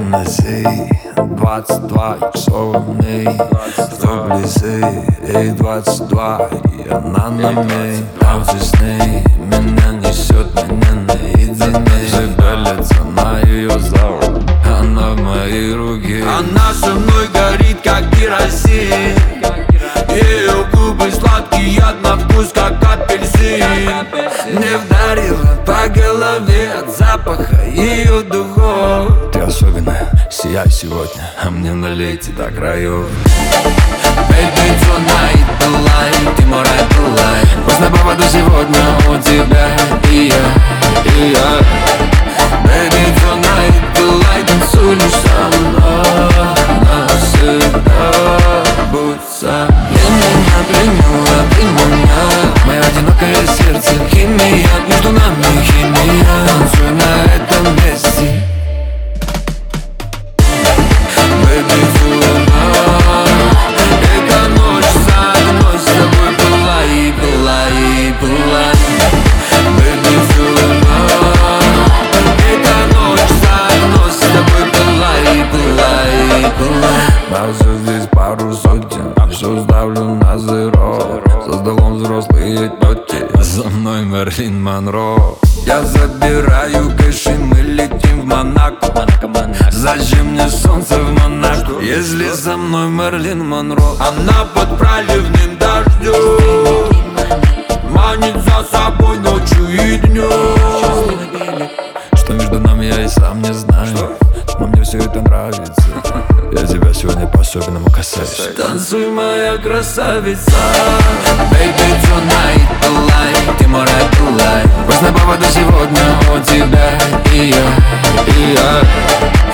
носи 22 иксованный вблизи, ей 22, и она на мне. Там весны меня несет, меня наедине. Шевелится на ее зал, она в мои руки. Она со мной горит, как керосин. Ее губы сладкие, на вкус, как апельсин. Не вдарила по голове от запаха ее духов. Ты особенная, сияй сегодня, а мне налейте до краев. Baby, tonight, the light, ты мой рай, the light. Пусть на поводу сегодня у тебя и я. Baby, tonight, the light, танцуй лишь со мной навсегда. Будь со мной. Приняла мое одинокое сердце. Химия, между нами химия. Танцуй на этом месте. Baby, tonight, эта ночь за одной с тобой была и была и была. Baby, tonight, эта ночь за одной с тобой была и была и была. Нас здесь пару сотен, все ставлю на зеро. За столом взрослые тети, за мной Мерлин Монро. Я забираю кэш и мы летим в Монако. Зачем мне солнце в Монако, если за мной Мерлин Монро? Она под проливным дождем манит за собой ночью и днем. Что между нами, я и сам не знаю, но мне все это нравится. Я тебя сегодня по-особенному касаюсь. Танцуй, моя красавица. Baby, tonight, the light, ты мой рай, the light. Пусть на поводу сегодня у тебя и я.